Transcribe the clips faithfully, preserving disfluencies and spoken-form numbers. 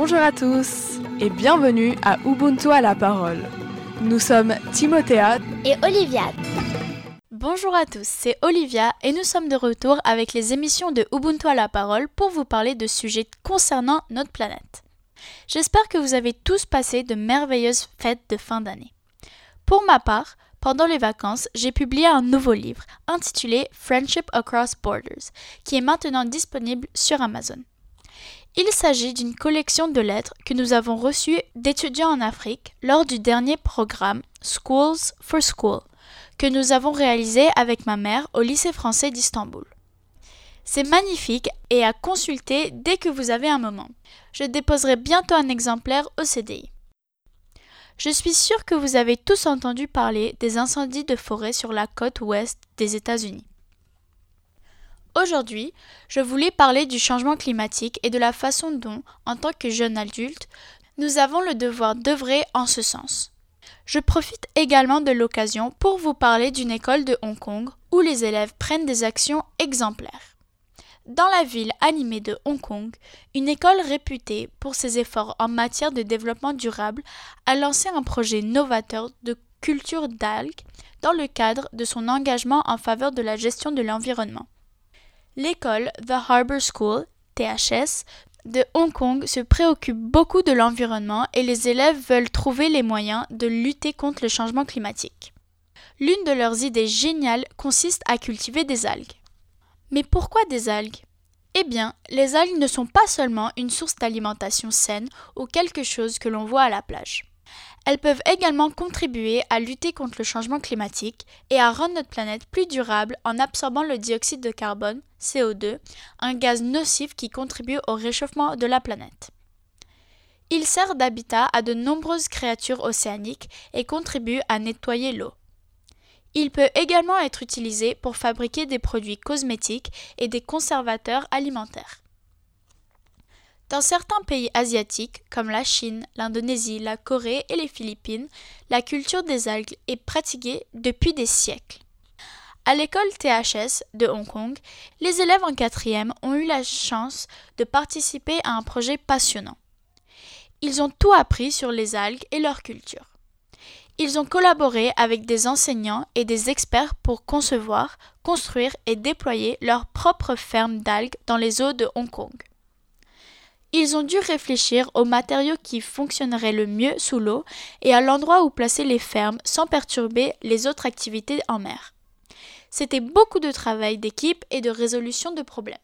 Bonjour à tous et bienvenue à Ubuntu à la parole. Nous sommes Timothée et Olivia. Bonjour à tous, c'est Olivia et nous sommes de retour avec les émissions de Ubuntu à la parole pour vous parler de sujets concernant notre planète. J'espère que vous avez tous passé de merveilleuses fêtes de fin d'année. Pour ma part, pendant les vacances, j'ai publié un nouveau livre intitulé Friendship Across Borders, qui est maintenant disponible sur Amazon. Il s'agit d'une collection de lettres que nous avons reçues d'étudiants en Afrique lors du dernier programme Schools for School, que nous avons réalisé avec ma mère au lycée français d'Istanbul. C'est magnifique et à consulter dès que vous avez un moment. Je déposerai bientôt un exemplaire au C D I. Je suis sûre que vous avez tous entendu parler des incendies de forêt sur la côte ouest des États-Unis. Aujourd'hui, je voulais parler du changement climatique et de la façon dont, en tant que jeunes adultes, nous avons le devoir d'œuvrer en ce sens. Je profite également de l'occasion pour vous parler d'une école de Hong Kong où les élèves prennent des actions exemplaires. Dans la ville animée de Hong Kong, une école réputée pour ses efforts en matière de développement durable a lancé un projet novateur de culture d'algues dans le cadre de son engagement en faveur de la gestion de l'environnement. L'école The Harbour School, T H S, de Hong Kong se préoccupe beaucoup de l'environnement et les élèves veulent trouver les moyens de lutter contre le changement climatique. L'une de leurs idées géniales consiste à cultiver des algues. Mais pourquoi des algues ? Eh bien, les algues ne sont pas seulement une source d'alimentation saine ou quelque chose que l'on voit à la plage. Elles peuvent également contribuer à lutter contre le changement climatique et à rendre notre planète plus durable en absorbant le dioxyde de carbone, C O deux, un gaz nocif qui contribue au réchauffement de la planète. Il sert d'habitat à de nombreuses créatures océaniques et contribue à nettoyer l'eau. Il peut également être utilisé pour fabriquer des produits cosmétiques et des conservateurs alimentaires. Dans certains pays asiatiques, comme la Chine, l'Indonésie, la Corée et les Philippines, la culture des algues est pratiquée depuis des siècles. À l'école T H S de Hong Kong, les élèves en quatrième ont eu la chance de participer à un projet passionnant. Ils ont tout appris sur les algues et leur culture. Ils ont collaboré avec des enseignants et des experts pour concevoir, construire et déployer leur propre ferme d'algues dans les eaux de Hong Kong. Ils ont dû réfléchir aux matériaux qui fonctionneraient le mieux sous l'eau et à l'endroit où placer les fermes sans perturber les autres activités en mer. C'était beaucoup de travail d'équipe et de résolution de problèmes.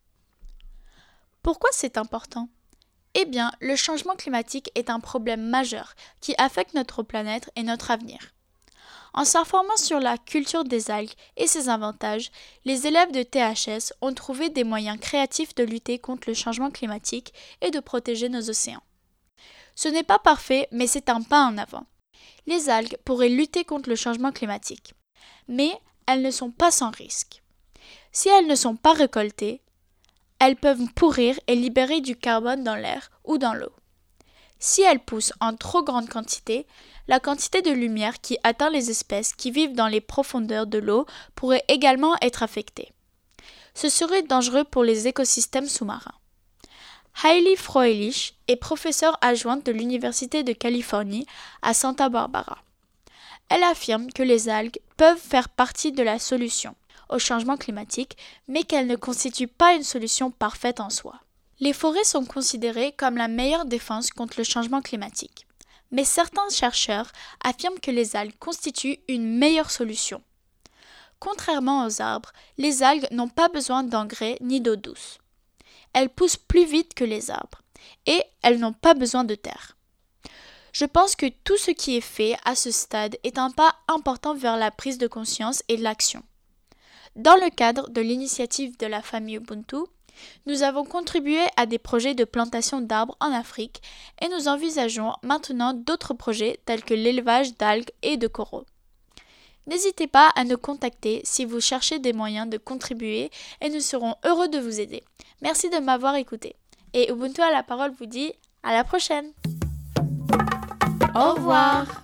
Pourquoi c'est important ? Eh bien, le changement climatique est un problème majeur qui affecte notre planète et notre avenir. En s'informant sur la culture des algues et ses avantages, les élèves de T H S ont trouvé des moyens créatifs de lutter contre le changement climatique et de protéger nos océans. Ce n'est pas parfait, mais c'est un pas en avant. Les algues pourraient lutter contre le changement climatique, mais elles ne sont pas sans risque. Si elles ne sont pas récoltées, elles peuvent pourrir et libérer du carbone dans l'air ou dans l'eau. Si elles poussent en trop grande quantité, la quantité de lumière qui atteint les espèces qui vivent dans les profondeurs de l'eau pourrait également être affectée. Ce serait dangereux pour les écosystèmes sous-marins. Hailey Froelich est professeure adjointe de l'Université de Californie à Santa Barbara. Elle affirme que les algues peuvent faire partie de la solution au changement climatique, mais qu'elles ne constituent pas une solution parfaite en soi. Les forêts sont considérées comme la meilleure défense contre le changement climatique. Mais certains chercheurs affirment que les algues constituent une meilleure solution. Contrairement aux arbres, les algues n'ont pas besoin d'engrais ni d'eau douce. Elles poussent plus vite que les arbres et elles n'ont pas besoin de terre. Je pense que tout ce qui est fait à ce stade est un pas important vers la prise de conscience et de l'action. Dans le cadre de l'initiative de la famille Ubuntu, nous avons contribué à des projets de plantation d'arbres en Afrique et nous envisageons maintenant d'autres projets tels que l'élevage d'algues et de coraux. N'hésitez pas à nous contacter si vous cherchez des moyens de contribuer et nous serons heureux de vous aider. Merci de m'avoir écouté. Et Ubuntu à la parole vous dit à la prochaine. Au revoir.